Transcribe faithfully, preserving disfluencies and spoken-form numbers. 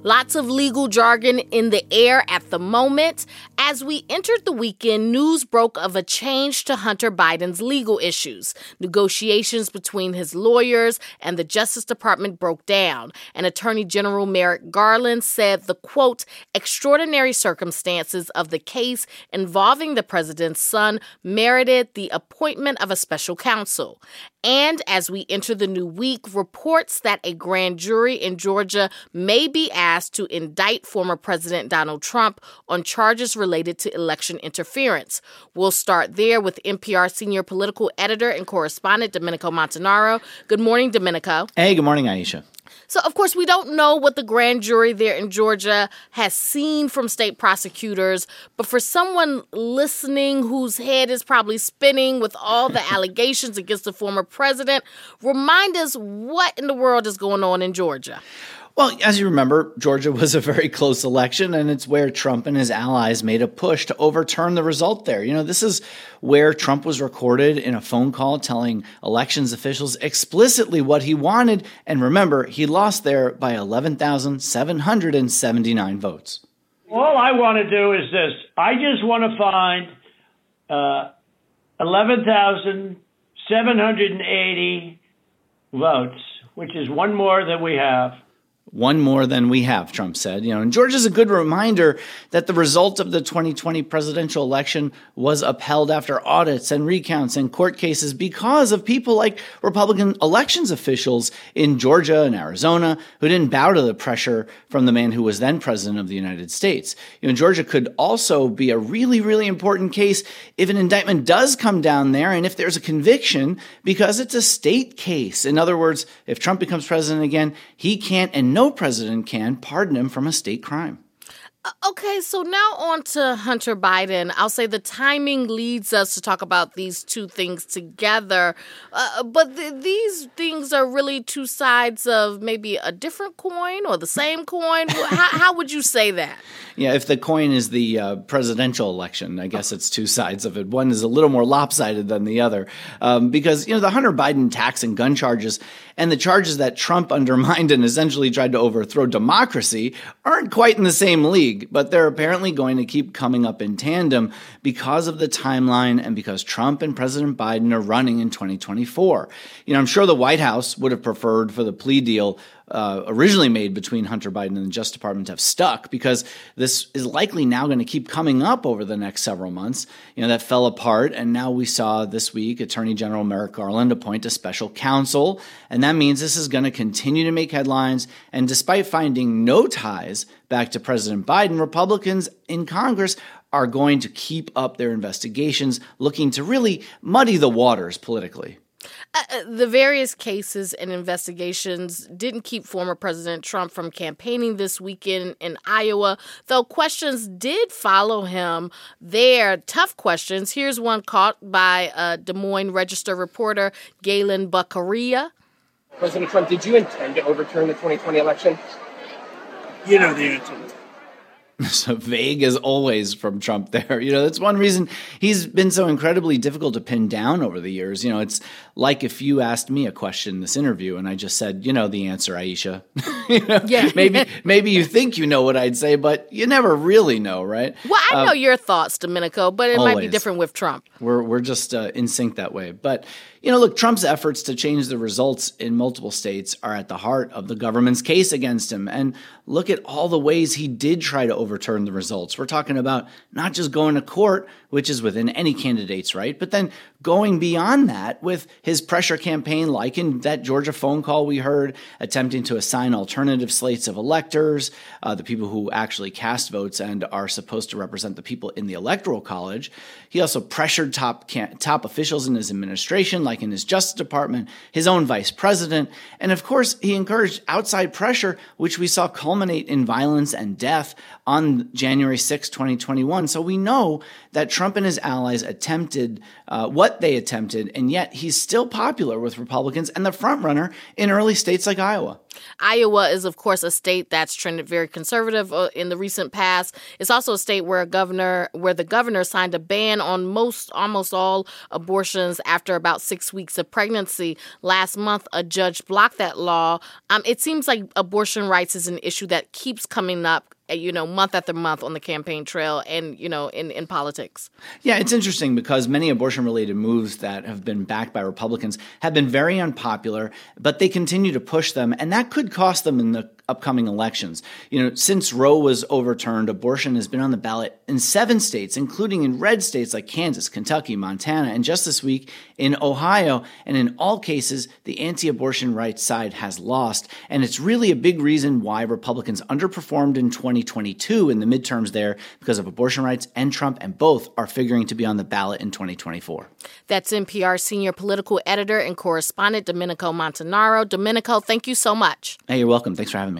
Lots of legal jargon in the air at the moment. As we entered the weekend, news broke of a change to Hunter Biden's legal issues. Negotiations between his lawyers and the Justice Department broke down, and Attorney General Merrick Garland said the, quote, extraordinary circumstances of the case involving the president's son merited the appointment of a special counsel. And as we enter the new week, reports that a grand jury in Georgia may be asked to indict former President Donald Trump on charges related to election interference. We'll start there with N P R senior political editor and correspondent Domenico Montanaro. Good morning, Domenico. Hey, good morning, Aisha. So, of course, we don't know what the grand jury there in Georgia has seen from state prosecutors, but for someone listening whose head is probably spinning with all the allegations against the former president, remind us what in the world is going on in Georgia. Well, as you remember, Georgia was a very close election, and it's where Trump and his allies made a push to overturn the result there. You know, this is where Trump was recorded in a phone call telling elections officials explicitly what he wanted. And remember, he lost there by eleven thousand seven hundred seventy-nine votes. All I want to do is this. I just want to find uh, eleven thousand seven hundred eighty votes, which is one more than we have. One more than we have, Trump said. You know, and Georgia's a good reminder that the result of the twenty twenty presidential election was upheld after audits and recounts and court cases because of people like Republican elections officials in Georgia and Arizona who didn't bow to the pressure from the man who was then president of the United States. You know, Georgia could also be a really, really important case if an indictment does come down there and if there's a conviction because it's a state case. In other words, if Trump becomes president again, he can't and no president can pardon him from a state crime. Okay, so now on to Hunter Biden. I'll say the timing leads us to talk about these two things together. Uh, but th- these things are really two sides of maybe a different coin or the same coin. how, how would you say that? Yeah, if the coin is the uh, presidential election, I guess it's two sides of it. One is a little more lopsided than the other um, because, you know, the Hunter Biden tax and gun charges and the charges that Trump undermined and essentially tried to overthrow democracy aren't quite in the same league, but they're apparently going to keep coming up in tandem because of the timeline and because Trump and President Biden are running in twenty twenty-four. You know, I'm sure the White House would have preferred for the plea deal Uh, originally made between Hunter Biden and the Justice Department to have stuck because this is likely now going to keep coming up over the next several months. You know, that fell apart. And now we saw this week Attorney General Merrick Garland appoint a special counsel. And that means this is going to continue to make headlines. And despite finding no ties back to President Biden, Republicans in Congress are going to keep up their investigations, looking to really muddy the waters politically. Uh, the various cases and investigations didn't keep former President Trump from campaigning this weekend in Iowa, though questions did follow him there. Tough questions. Here's one caught by uh, Des Moines Register reporter Galen Baccaria. President Trump, did you intend to overturn the twenty twenty election? You know the answer. So vague as always from Trump there. You know, that's one reason he's been so incredibly difficult to pin down over the years. You know, it's like if you asked me a question in this interview and I just said, you know, the answer, Aisha. you know, yeah. maybe maybe you think you know what I'd say, but you never really know, right? Well, I know uh, your thoughts, Domenico, but it always. might be different with Trump. We're we're just uh, in sync that way. But, you know, look, Trump's efforts to change the results in multiple states are at the heart of the government's case against him. And look at all the ways he did try to overturn the results. We're talking about not just going to court, which is within any candidate's right, but then going beyond that with his pressure campaign, like in that Georgia phone call we heard, attempting to assign alternative slates of electors, uh, the people who actually cast votes and are supposed to represent the people in the Electoral College. He also pressured top can- top officials in his administration, like in his Justice Department, his own vice president. And of course, he encouraged outside pressure, which we saw culminate in violence and death on January sixth, twenty twenty-one. So we know that Trump and his allies attempted uh, what they attempted, and yet he's still popular with Republicans and the frontrunner in early states like Iowa. Iowa is, of course, a state that's trended very conservative in the recent past. It's also a state where a governor, where the governor signed a ban on most, almost all abortions after about six six weeks of pregnancy. Last month, a judge blocked that law. Um, it seems like abortion rights is an issue that keeps coming up, you know, month after month on the campaign trail and, you know, in, in politics. Yeah, it's interesting because many abortion-related moves that have been backed by Republicans have been very unpopular, but they continue to push them, and that could cost them in the upcoming elections. You know, since Roe was overturned, abortion has been on the ballot in seven states, including in red states like Kansas, Kentucky, Montana, and just this week in Ohio. And in all cases, the anti-abortion rights side has lost. And it's really a big reason why Republicans underperformed in twenty twenty-two in the midterms there, because of abortion rights and Trump, and both are figuring to be on the ballot in twenty twenty-four. That's N P R senior political editor and correspondent Domenico Montanaro. Domenico, thank you so much. Hey, you're welcome. Thanks for having me.